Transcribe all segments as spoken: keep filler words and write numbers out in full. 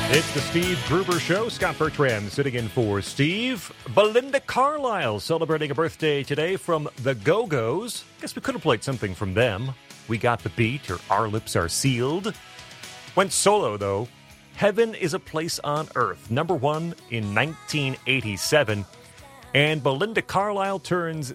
It's the Steve Gruber Show. Scott Bertram sitting in for Steve. Belinda Carlisle celebrating a birthday today from the Go-Go's. Guess we could have played something from them. We Got the Beat or Our Lips Are Sealed. Went solo, though. Heaven is a Place on Earth. Number one in nineteen eighty-seven. And Belinda Carlisle turns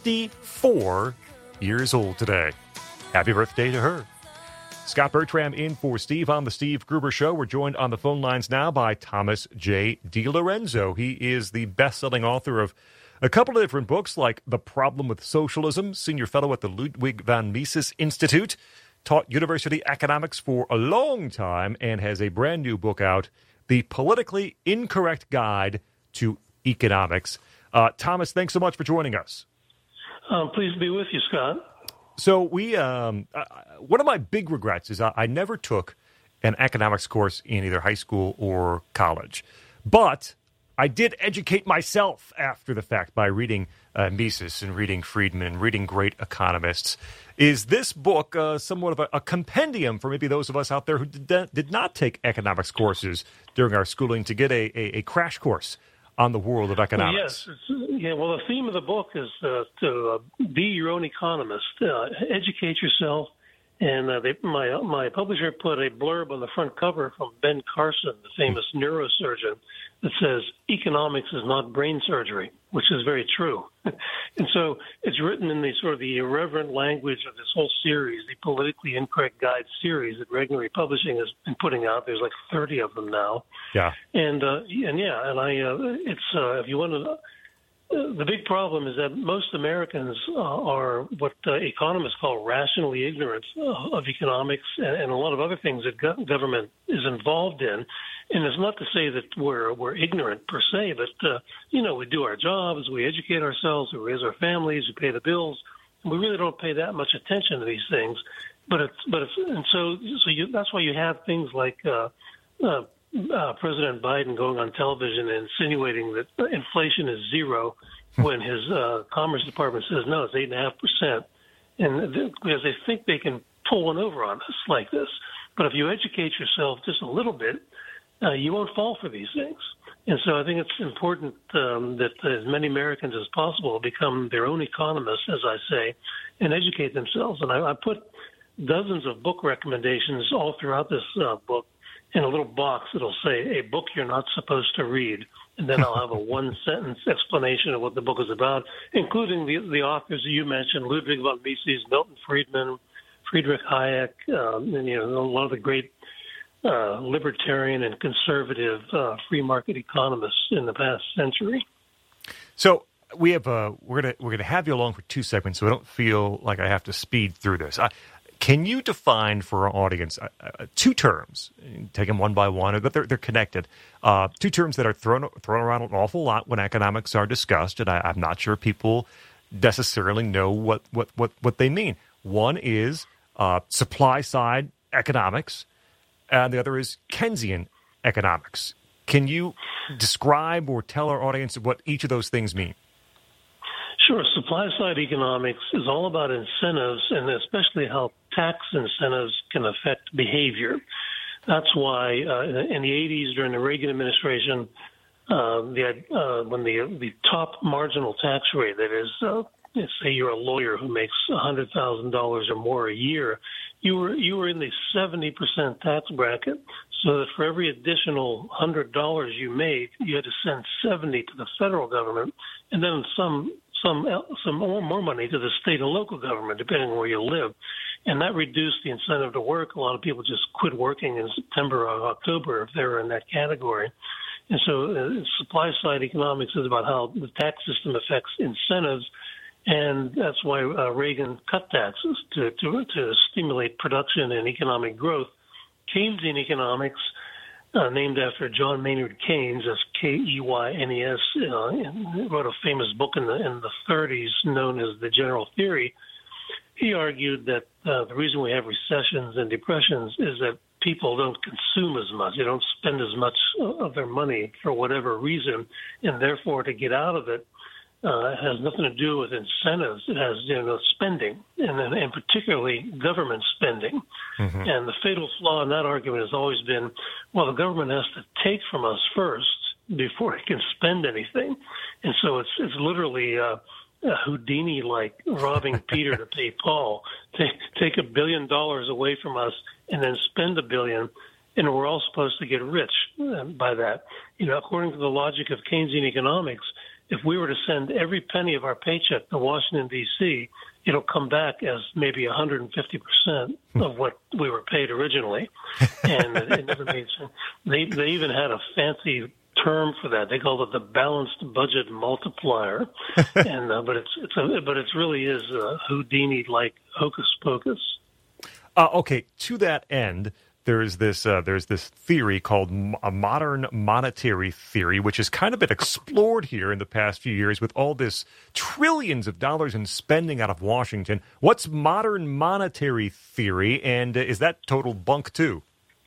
sixty-four years old today. Happy birthday to her. Scott Bertram in for Steve on the Steve Gruber Show. We're joined on the phone lines now by Thomas J. DiLorenzo. He is the best-selling author of a couple of different books like The Problem with Socialism, senior fellow at the Ludwig von Mises Institute, taught university economics for a long time, and has a brand new book out, The Politically Incorrect Guide to Economics. Uh, Thomas, thanks so much for joining us. I'm pleased to be with you, Scott. So we, um, uh, one of my big regrets is I, I never took an economics course in either high school or college. But I did educate myself after the fact by reading uh, Mises and reading Friedman and reading great economists. Is this book uh, somewhat of a, a compendium for maybe those of us out there who did, did not take economics courses during our schooling to get a, a, a crash course on the world of economics? Well, yes. It's, yeah, well, the theme of the book is uh, to uh, be your own economist, uh, educate yourself. And uh, they, my my publisher put a blurb on the front cover from Ben Carson, the famous neurosurgeon, that says, economics is not brain surgery, which is very true. And so it's written in the sort of the irreverent language of this whole series, the Politically Incorrect Guide series that Regnery Publishing has been putting out. There's like thirty of them now. Yeah. And, uh, and yeah, and I, uh, it's, uh, if you want to, uh, the big problem is that most Americans uh, are what uh, economists call rationally ignorant uh, of economics and, and a lot of other things that go- government is involved in. And it's not to say that we're we're ignorant per se, but uh, you know, we do our jobs, we educate ourselves, we raise our families, we pay the bills, and we really don't pay that much attention to these things. But it's but it's and so so you, that's why you have things like uh, uh, uh, President Biden going on television and insinuating that inflation is zero when his uh, Commerce Department says no, it's eight and a half percent, and th- because they think they can pull one over on us like this. But if you educate yourself just a little bit, Uh, you won't fall for these things. And so I think it's important um, that as many Americans as possible become their own economists, as I say, and educate themselves. And I, I put dozens of book recommendations all throughout this uh, book in a little box that'll say, a book you're not supposed to read. And then I'll have a one-sentence explanation of what the book is about, including the, the authors that you mentioned, Ludwig von Mises, Milton Friedman, Friedrich Hayek, um, and you know, a lot of the great Uh, libertarian and conservative uh, free market economists in the past century. So we have uh, we're gonna we're gonna have you along for two segments, so I don't feel like I have to speed through this. Uh, can you define for our audience uh, uh, two terms? Take them one by one, but they're they're connected. Uh, two terms that are thrown thrown around an awful lot when economics are discussed, and I, I'm not sure people necessarily know what what what, what they mean. One is uh, supply side economics. And the other is Keynesian economics. Can you describe or tell our audience what each of those things mean? Sure. Supply-side economics is all about incentives, and especially how tax incentives can affect behavior. That's why uh, in the eighties, during the Reagan administration, uh, the, uh, when the the top marginal tax rate, that is, uh, say you're a lawyer who makes one hundred thousand dollars or more a year, you were you were in the seventy percent tax bracket, so that for every additional one hundred dollars you made, you had to send seventy to the federal government, and then some some some more, more money to the state and local government, depending on where you live. And that reduced the incentive to work. A lot of people just quit working in September or October if they were in that category. And so uh, supply-side economics is about how the tax system affects incentives. And that's why uh, Reagan cut taxes to, to to stimulate production and economic growth. Keynesian economics, uh, named after John Maynard Keynes, that's K E Y N E S, uh, wrote a famous book in the in the thirties known as The General Theory. He argued that uh, the reason we have recessions and depressions is that people don't consume as much. They don't spend as much of their money for whatever reason, and therefore to get out of it, uh, has nothing to do with incentives. It has, you know, spending, and, and particularly government spending. Mm-hmm. And the fatal flaw in that argument has always been, well, the government has to take from us first before it can spend anything. And so it's it's literally uh, uh, Houdini-like robbing Peter to pay Paul. Take, take a billion dollars away from us and then spend a billion, and we're all supposed to get rich by that. You know, according to the logic of Keynesian economics, if we were to send every penny of our paycheck to Washington, D C, it'll come back as maybe one hundred fifty percent of what we were paid originally. And it never made sense. They, they even had a fancy term for that. They called it the balanced budget multiplier. and uh, But it's, it's a, but it really is uh, Houdini-like hocus pocus. Uh, okay, to that end, There's this uh, there's this theory called m- a modern monetary theory, which has kind of been explored here in the past few years with all this trillions of dollars in spending out of Washington. What's modern monetary theory, and uh, is that total bunk too?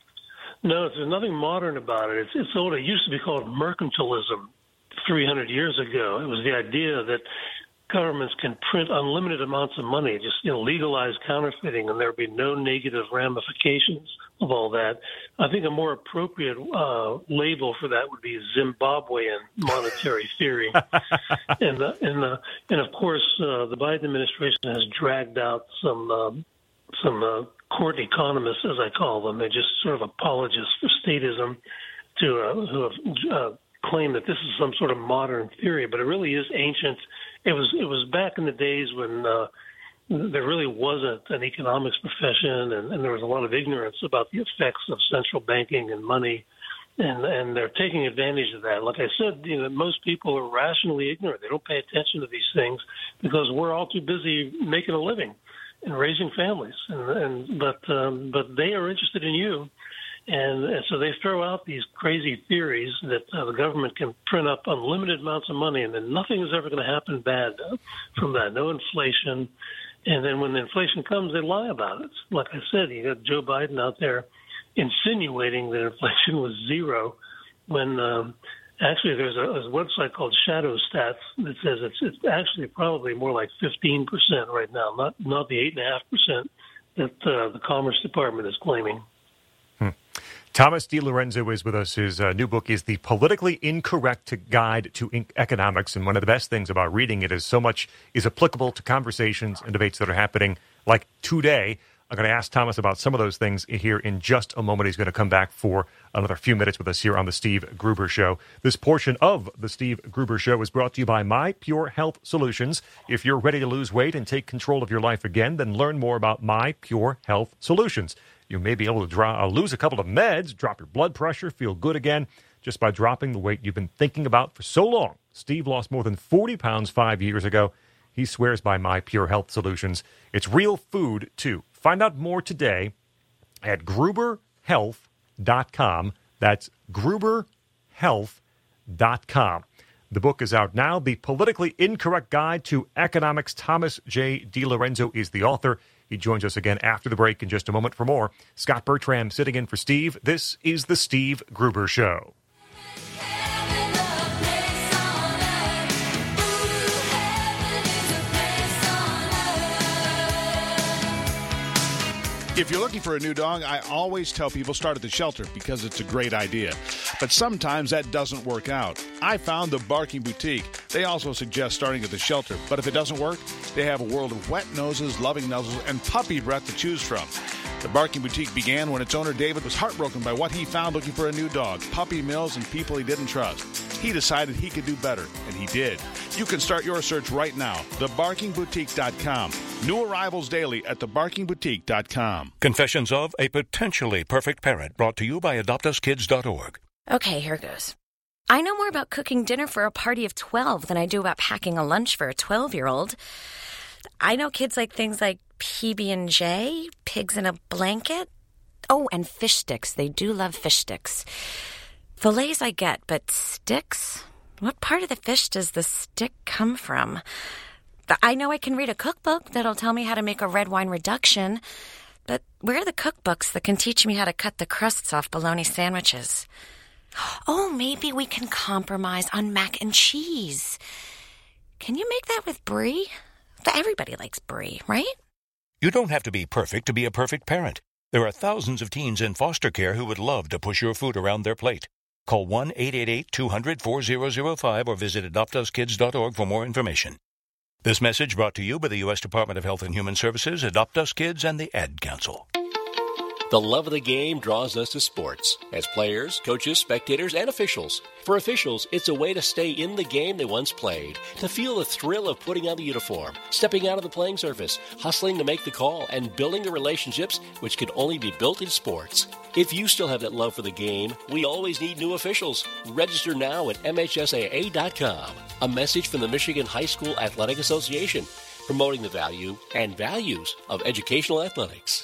No, there's nothing modern about it. It's, it's old. It used to be called mercantilism three hundred years ago. It was the idea that governments can print unlimited amounts of money, just, you know, legalize counterfeiting, and there would be no negative ramifications of all that. I think a more appropriate uh, label for that would be Zimbabwean monetary theory. and, uh, and, uh, and of course, uh, the Biden administration has dragged out some um, some uh, court economists, as I call them. They're just sort of apologists for statism, to uh, who have uh, claimed that this is some sort of modern theory, but it really is ancient. It was it was back in the days when uh, there really wasn't an economics profession, and, and there was a lot of ignorance about the effects of central banking and money, and and they're taking advantage of that. Like I said, you know, most people are rationally ignorant. They don't pay attention to these things because we're all too busy making a living and raising families, and, and but um, but they are interested in you. And, and so they throw out these crazy theories that uh, the government can print up unlimited amounts of money, and then nothing is ever going to happen bad uh, from that. No inflation. And then when the inflation comes, they lie about it. Like I said, you got Joe Biden out there insinuating that inflation was zero when um, actually there's a, a website called Shadow Stats that says it's, it's actually probably more like fifteen percent right now, not, not the eight point five percent that uh, the Commerce Department is claiming. Hmm. Thomas DiLorenzo is with us. His uh, new book is The Politically Incorrect Guide to in- Economics, and one of the best things about reading it is so much is applicable to conversations and debates that are happening like today. I'm going to ask Thomas about some of those things here in just a moment. He's going to come back for another few minutes with us here on The Steve Gruber Show. This portion of The Steve Gruber Show is brought to you by My Pure Health Solutions. If you're ready to lose weight and take control of your life again, then learn more about My Pure Health Solutions. You may be able to draw, uh, lose a couple of meds, drop your blood pressure, feel good again, just by dropping the weight you've been thinking about for so long. Steve lost more than forty pounds five years ago. He swears by My Pure Health Solutions. It's real food, too. Find out more today at gruber health dot com. That's gruber health dot com. The book is out now, The Politically Incorrect Guide to Economics. Thomas J. DiLorenzo is the author. He joins us again after the break in just a moment for more. Scott Bertram sitting in for Steve. This is The Steve Gruber Show. If you're looking for a new dog, I always tell people start at the shelter because it's a great idea. But sometimes that doesn't work out. I found the Barking Boutique. They also suggest starting at the shelter. But if it doesn't work, they have a world of wet noses, loving nuzzles, and puppy breath to choose from. The Barking Boutique began when its owner, David, was heartbroken by what he found looking for a new dog, puppy mills, and people he didn't trust. He decided he could do better, and he did. You can start your search right now, the barking boutique dot com. New arrivals daily at the barking boutique dot com. Confessions of a Potentially Perfect Parent, brought to you by adopt us kids dot org. Okay, here goes. I know more about cooking dinner for a party of twelve than I do about packing a lunch for a twelve-year-old. I know kids like things like P B and J, pigs in a blanket. Oh, and fish sticks. They do love fish sticks. Fillets I get, but sticks? What part of the fish does the stick come from? I know I can read a cookbook that'll tell me how to make a red wine reduction, but where are the cookbooks that can teach me how to cut the crusts off bologna sandwiches? Oh, maybe we can compromise on mac and cheese. Can you make that with brie? Everybody likes brie, right? You don't have to be perfect to be a perfect parent. There are thousands of teens in foster care who would love to push your food around their plate. Call one eight eight eight, two hundred, four thousand five or visit adopt us kids dot org for more information. This message brought to you by the U S Department of Health and Human Services, Adopt Us Kids, and the Ad Council. The love of the game draws us to sports, as players, coaches, spectators, and officials. For officials, it's a way to stay in the game they once played, to feel the thrill of putting on the uniform, stepping out of the playing surface, hustling to make the call, and building the relationships which can only be built in sports. If you still have that love for the game, we always need new officials. Register now at M H S A A dot com. A message from the Michigan High School Athletic Association, promoting the value and values of educational athletics.